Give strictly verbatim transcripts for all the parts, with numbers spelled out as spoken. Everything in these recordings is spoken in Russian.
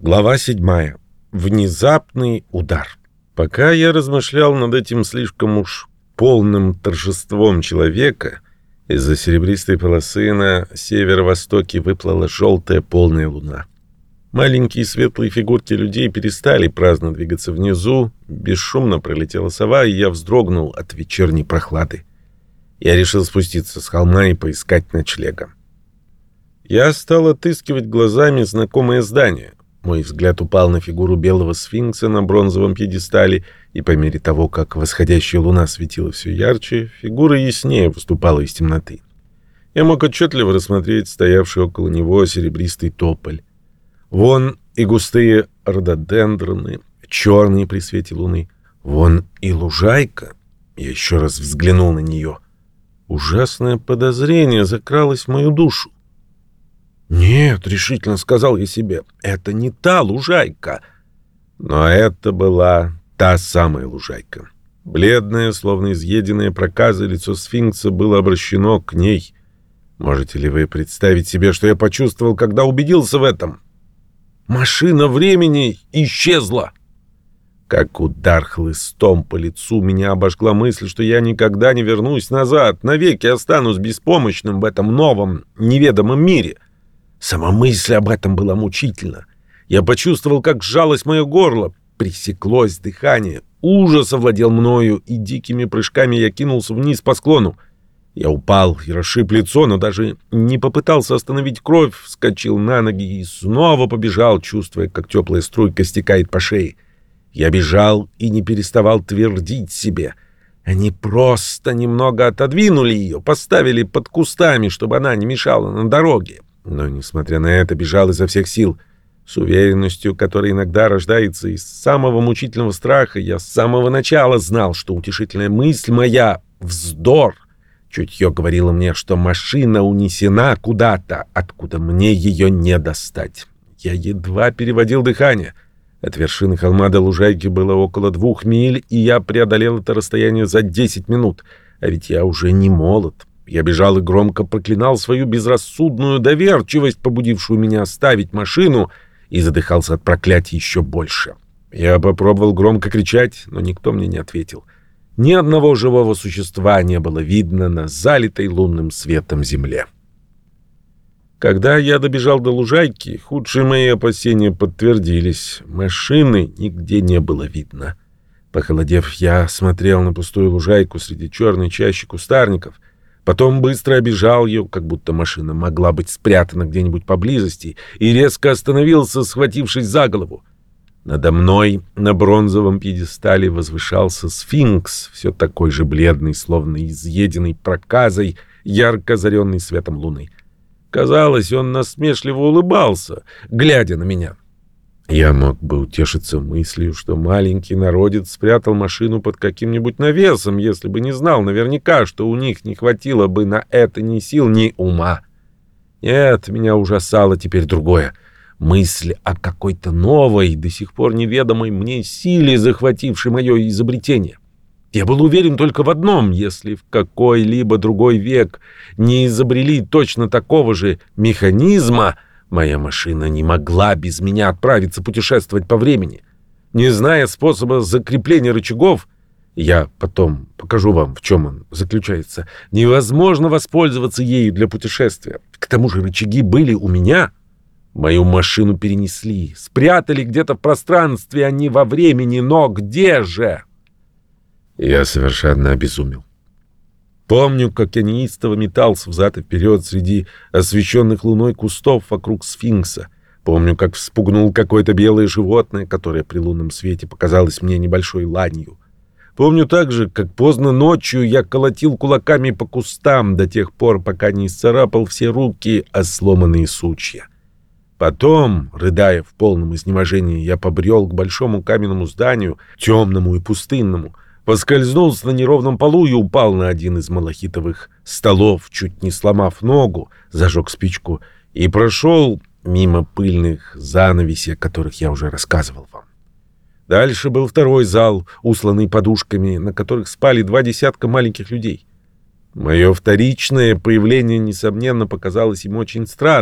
Глава седьмая. Внезапный удар. Пока я размышлял над этим слишком уж полным торжеством человека, из-за серебристой полосы на северо-востоке выплыла желтая полная луна. Маленькие светлые фигурки людей перестали праздно двигаться внизу, бесшумно пролетела сова, и я вздрогнул от вечерней прохлады. Я решил спуститься с холма и поискать ночлега. Я стал отыскивать глазами знакомое здание. Мой взгляд упал на фигуру белого сфинкса на бронзовом пьедестале, и по мере того, как восходящая луна светила все ярче, фигура яснее выступала из темноты. Я мог отчетливо рассмотреть стоявший около него серебристый тополь. Вон и густые рододендроны, черные при свете луны. Вон и лужайка. Я еще раз взглянул на нее. Ужасное подозрение закралось в мою душу. «Нет», — решительно сказал я себе, — «это не та лужайка». Но это была та самая лужайка. Бледное, словно изъеденное проказой лицо сфинкса было обращено к ней. Можете ли вы представить себе, что я почувствовал, когда убедился в этом? Машина времени исчезла. Как удар хлыстом по лицу меня обожгла мысль, что я никогда не вернусь назад, навеки останусь беспомощным в этом новом, неведомом мире. Сама мысль об этом была мучительна. Я почувствовал, как сжалось мое горло, пресеклось дыхание, ужас овладел мною, и дикими прыжками я кинулся вниз по склону. Я упал и расшиб лицо, но даже не попытался остановить кровь, вскочил на ноги и снова побежал, чувствуя, как теплая струйка стекает по шее. Я бежал и не переставал твердить себе. Они просто немного отодвинули ее, поставили под кустами, чтобы она не мешала на дороге. Но, несмотря на это, бежал изо всех сил. С уверенностью, которая иногда рождается из самого мучительного страха, я с самого начала знал, что утешительная мысль моя — вздор. Чутье говорило мне, что машина унесена куда-то, откуда мне ее не достать. Я едва переводил дыхание. От вершины холма до лужайки было около двух миль, и я преодолел это расстояние за десять минут. А ведь я уже не молод. Я бежал и громко проклинал свою безрассудную доверчивость, побудившую меня оставить машину, и задыхался от проклятий еще больше. Я попробовал громко кричать, но никто мне не ответил. Ни одного живого существа не было видно на залитой лунным светом земле. Когда я добежал до лужайки, худшие мои опасения подтвердились. Машины нигде не было видно. Похолодев, я смотрел на пустую лужайку среди черной чащи кустарников. Потом быстро обежал ее, как будто машина могла быть спрятана где-нибудь поблизости, и резко остановился, схватившись за голову. Надо мной на бронзовом пьедестале возвышался сфинкс, все такой же бледный, словно изъеденный проказой, ярко озаренный светом луны. Казалось, он насмешливо улыбался, глядя на меня. Я мог бы утешиться мыслью, что маленький народец спрятал машину под каким-нибудь навесом, если бы не знал наверняка, что у них не хватило бы на это ни сил, ни ума. Нет, меня ужасало теперь другое. Мысль о какой-то новой, до сих пор неведомой мне силе, захватившей мое изобретение. Я был уверен только в одном: если в какой-либо другой век не изобрели точно такого же механизма, моя машина не могла без меня отправиться путешествовать по времени. Не зная способа закрепления рычагов, я потом покажу вам, в чем он заключается, невозможно воспользоваться ею для путешествия. К тому же рычаги были у меня. Мою машину перенесли, спрятали где-то в пространстве, а не во времени, но где же? Я совершенно обезумел. Помню, как я неистово метался взад и вперед среди освещенных луной кустов вокруг сфинкса. Помню, как вспугнул какое-то белое животное, которое при лунном свете показалось мне небольшой ланью. Помню также, как поздно ночью я колотил кулаками по кустам до тех пор, пока не исцарапал все руки о сломанные сучья. Потом, рыдая в полном изнеможении, я побрел к большому каменному зданию, темному и пустынному, поскользнулся на неровном полу и упал на один из малахитовых столов, чуть не сломав ногу, зажег спичку и прошел мимо пыльных занавесей, о которых я уже рассказывал вам. Дальше был второй зал, устланный подушками, на которых спали два десятка маленьких людей. Мое вторичное появление, несомненно, показалось им очень странным.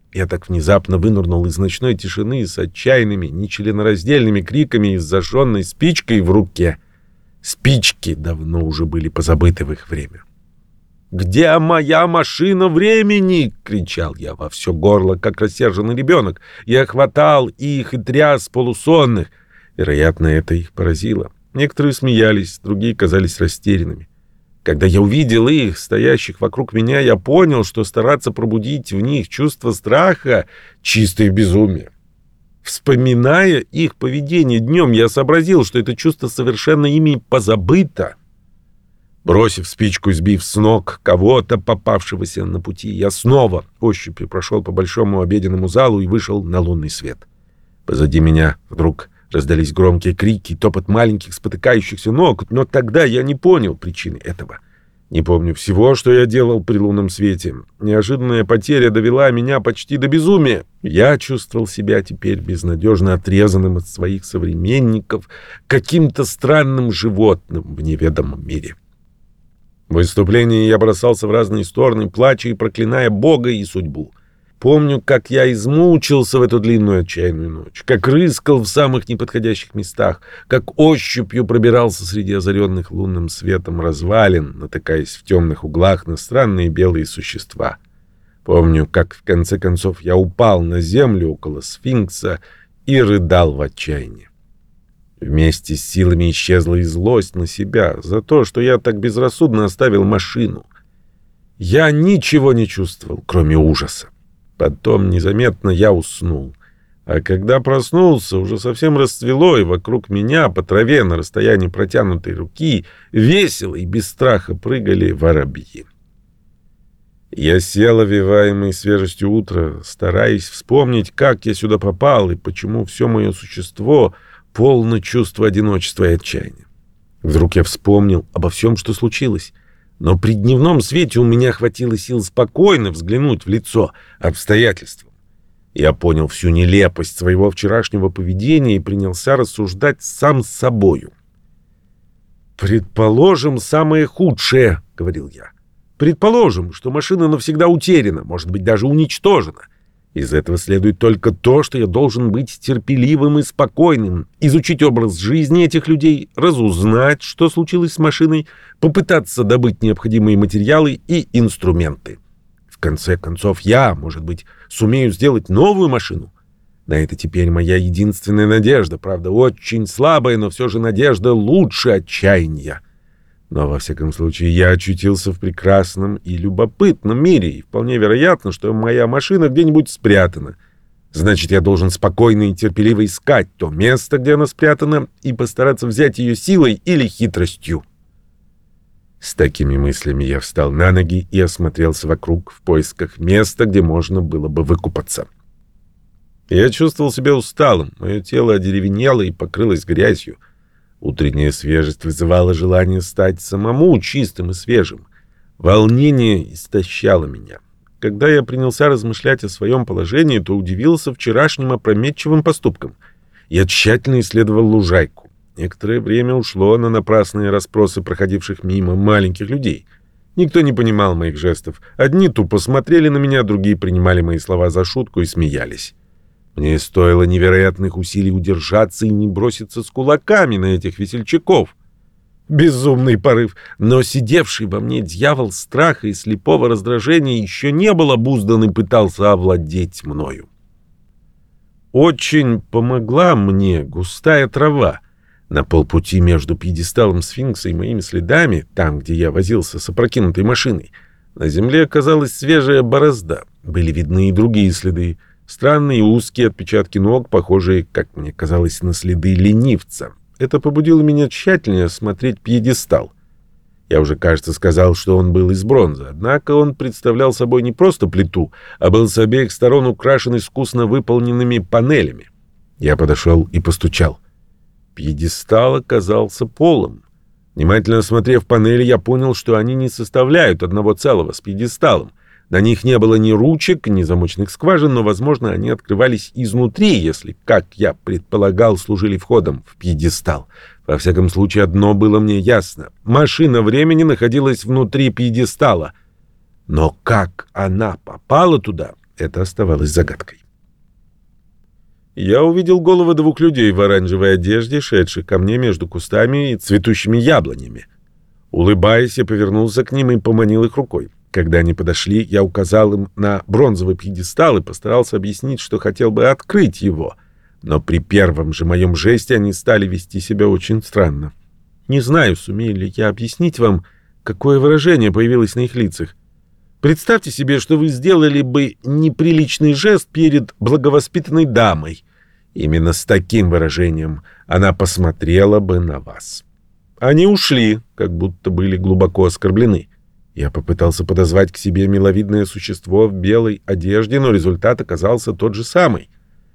Я так внезапно вынырнул из ночной тишины с отчаянными, нечленораздельными криками и с зажженной спичкой в руке. Спички давно уже были позабыты в их время. «Где моя машина времени?» — кричал я во все горло, как рассерженный ребенок. Я хватал их и тряс полусонных. Вероятно, это их поразило. Некоторые смеялись, другие казались растерянными. Когда я увидел их, стоящих вокруг меня, я понял, что стараться пробудить в них чувство страха — чистое безумие. Вспоминая их поведение днем, я сообразил, что это чувство совершенно ими позабыто. Бросив спичку и сбив с ног кого-то, попавшегося на пути, я снова ощупью прошел по большому обеденному залу и вышел на лунный свет. Позади меня вдруг раздались громкие крики и топот маленьких спотыкающихся ног, но тогда я не понял причины этого. Не помню всего, что я делал при лунном свете. Неожиданная потеря довела меня почти до безумия. Я чувствовал себя теперь безнадежно отрезанным от своих современников, каким-то странным животным в неведомом мире. В выступлении я бросался в разные стороны, плача и проклиная Бога и судьбу. Помню, как я измучился в эту длинную отчаянную ночь, как рыскал в самых неподходящих местах, как ощупью пробирался среди озаренных лунным светом развалин, натыкаясь в темных углах на странные белые существа. Помню, как в конце концов я упал на землю около сфинкса и рыдал в отчаянии. Вместе с силами исчезла и злость на себя за то, что я так безрассудно оставил машину. Я ничего не чувствовал, кроме ужаса. Потом незаметно я уснул. А когда проснулся, уже совсем расцвело, и вокруг меня по траве на расстоянии протянутой руки весело и без страха прыгали воробьи. Я сел, овеваемый свежестью утра, стараясь вспомнить, как я сюда попал и почему все мое существо полно чувства одиночества и отчаяния. Вдруг я вспомнил обо всем, что случилось. Но при дневном свете у меня хватило сил спокойно взглянуть в лицо обстоятельствам. Я понял всю нелепость своего вчерашнего поведения и принялся рассуждать сам с собою. «Предположим, самое худшее», — говорил я. «Предположим, что машина навсегда утеряна, может быть, даже уничтожена. Из этого следует только то, что я должен быть терпеливым и спокойным, изучить образ жизни этих людей, разузнать, что случилось с машиной, попытаться добыть необходимые материалы и инструменты. В конце концов, я, может быть, сумею сделать новую машину. На это теперь моя единственная надежда, правда, очень слабая, но все же надежда лучше отчаяния. Но, во всяком случае, я очутился в прекрасном и любопытном мире, и вполне вероятно, что моя машина где-нибудь спрятана. Значит, я должен спокойно и терпеливо искать то место, где она спрятана, и постараться взять ее силой или хитростью». С такими мыслями я встал на ноги и осмотрелся вокруг в поисках места, где можно было бы выкупаться. Я чувствовал себя усталым, мое тело одеревенело и покрылось грязью. Утренняя свежесть вызывала желание стать самому чистым и свежим. Волнение истощало меня. Когда я принялся размышлять о своем положении, то удивился вчерашним опрометчивым поступкам. Я тщательно исследовал лужайку. Некоторое время ушло на напрасные расспросы проходивших мимо маленьких людей. Никто не понимал моих жестов. Одни тупо смотрели на меня, другие принимали мои слова за шутку и смеялись. Мне стоило невероятных усилий удержаться и не броситься с кулаками на этих весельчаков. Безумный порыв, но сидевший во мне дьявол страха и слепого раздражения еще не был обуздан и пытался овладеть мною. Очень помогла мне густая трава. На полпути между пьедесталом сфинкса и моими следами, там, где я возился с опрокинутой машиной, на земле оказалась свежая борозда. Были видны и другие следы. Странные узкие отпечатки ног, похожие, как мне казалось, на следы ленивца. Это побудило меня тщательнее осмотреть пьедестал. Я уже, кажется, сказал, что он был из бронзы, однако он представлял собой не просто плиту, а был с обеих сторон украшен искусно выполненными панелями. Я подошел и постучал. Пьедестал оказался полым. Внимательно осмотрев панели, я понял, что они не составляют одного целого с пьедесталом. На них не было ни ручек, ни замочных скважин, но, возможно, они открывались изнутри, если, как я предполагал, служили входом в пьедестал. Во всяком случае, одно было мне ясно. Машина времени находилась внутри пьедестала. Но как она попала туда, это оставалось загадкой. Я увидел головы двух людей в оранжевой одежде, шедших ко мне между кустами и цветущими яблонями. Улыбаясь, я повернулся к ним и поманил их рукой. Когда они подошли, я указал им на бронзовый пьедестал и постарался объяснить, что хотел бы открыть его. Но при первом же моем жесте они стали вести себя очень странно. Не знаю, сумею ли я объяснить вам, какое выражение появилось на их лицах. Представьте себе, что вы сделали бы неприличный жест перед благовоспитанной дамой. Именно с таким выражением она посмотрела бы на вас. Они ушли, как будто были глубоко оскорблены. Я попытался подозвать к себе миловидное существо в белой одежде, но результат оказался тот же самый.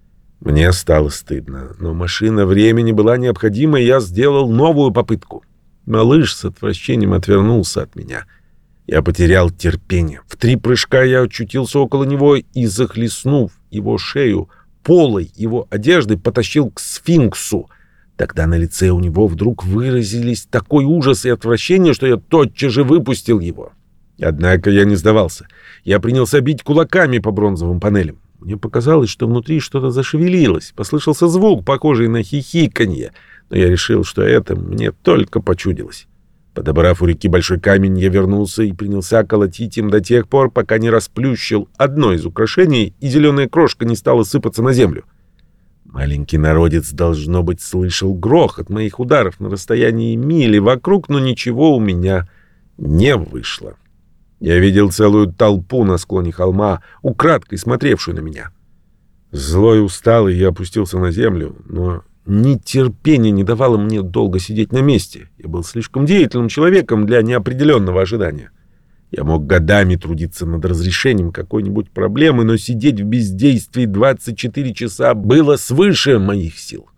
Мне стало стыдно, но машина времени была необходима, и я сделал новую попытку. Малыш с отвращением отвернулся от меня. Я потерял терпение. В три прыжка я очутился около него и, захлестнув его шею полой его одежды, потащил к сфинксу. Тогда на лице у него вдруг выразились такой ужас и отвращение, что я тотчас же выпустил его. Однако я не сдавался. Я принялся бить кулаками по бронзовым панелям. Мне показалось, что внутри что-то зашевелилось. Послышался звук, похожий на хихиканье, но я решил, что это мне только почудилось. Подобрав у реки большой камень, я вернулся и принялся колотить им до тех пор, пока не расплющил одно из украшений, и зеленая крошка не стала сыпаться на землю. Маленький народец, должно быть, слышал грохот моих ударов на расстоянии мили вокруг, но ничего у меня не вышло. Я видел целую толпу на склоне холма, украдкой смотревшую на меня. Злой и усталый, я опустился на землю, но нетерпение не давало мне долго сидеть на месте. Я был слишком деятельным человеком для неопределенного ожидания. Я мог годами трудиться над разрешением какой-нибудь проблемы, но сидеть в бездействии двадцать четыре часа было свыше моих сил.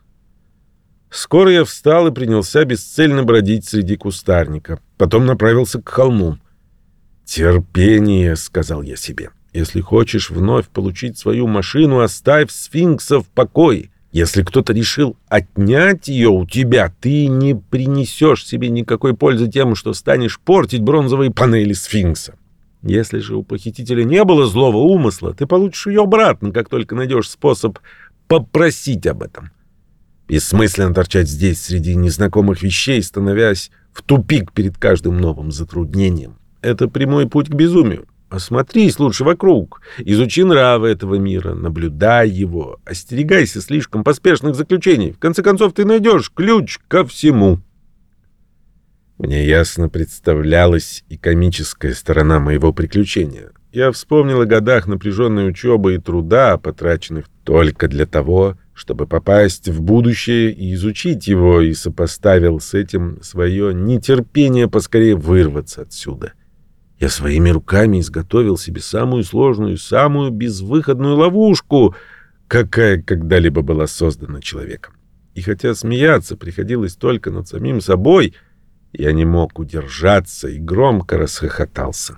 Скоро я встал и принялся бесцельно бродить среди кустарника. Потом направился к холму. «Терпение», — сказал я себе. «Если хочешь вновь получить свою машину, оставь сфинкса в покое. Если кто-то решил отнять ее у тебя, ты не принесешь себе никакой пользы тем, что станешь портить бронзовые панели сфинкса. Если же у похитителя не было злого умысла, ты получишь ее обратно, как только найдешь способ попросить об этом. Бессмысленно торчать здесь среди незнакомых вещей, становясь в тупик перед каждым новым затруднением. Это прямой путь к безумию. Осмотрись лучше вокруг, изучи нравы этого мира, наблюдай его, остерегайся слишком поспешных заключений. В конце концов, ты найдешь ключ ко всему». Мне ясно представлялась и комическая сторона моего приключения. Я вспомнил о годах напряженной учебы и труда, потраченных только для того, чтобы попасть в будущее и изучить его, и сопоставил с этим свое нетерпение поскорее вырваться отсюда. Я своими руками изготовил себе самую сложную, самую безвыходную ловушку, какая когда-либо была создана человеком. И хотя смеяться приходилось только над самим собой, я не мог удержаться и громко расхохотался.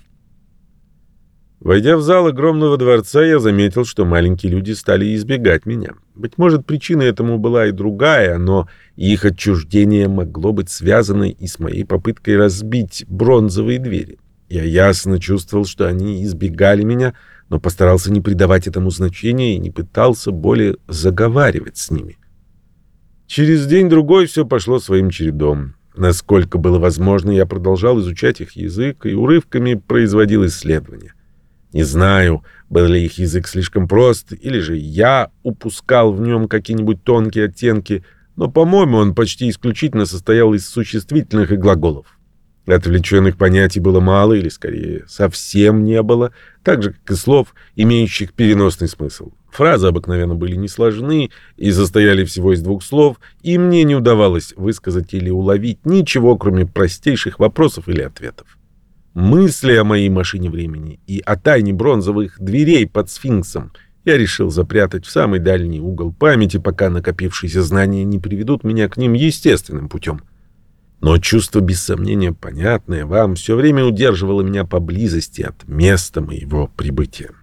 Войдя в зал огромного дворца, я заметил, что маленькие люди стали избегать меня. Быть может, причиной этому была и другая, но их отчуждение могло быть связано и с моей попыткой разбить бронзовые двери. Я ясно чувствовал, что они избегали меня, но постарался не придавать этому значения и не пытался более заговаривать с ними. Через день-другой все пошло своим чередом. Насколько было возможно, я продолжал изучать их язык и урывками производил исследования. Не знаю, был ли их язык слишком прост, или же я упускал в нем какие-нибудь тонкие оттенки, но, по-моему, он почти исключительно состоял из существительных и глаголов. Отвлеченных понятий было мало, или, скорее, совсем не было, так же, как и слов, имеющих переносный смысл. Фразы обыкновенно были несложны и состояли всего из двух слов, и мне не удавалось высказать или уловить ничего, кроме простейших вопросов или ответов. Мысли о моей машине времени и о тайне бронзовых дверей под сфинксом я решил запрятать в самый дальний угол памяти, пока накопившиеся знания не приведут меня к ним естественным путем. Но чувство, без сомнения, понятное вам, все время удерживало меня поблизости от места моего прибытия.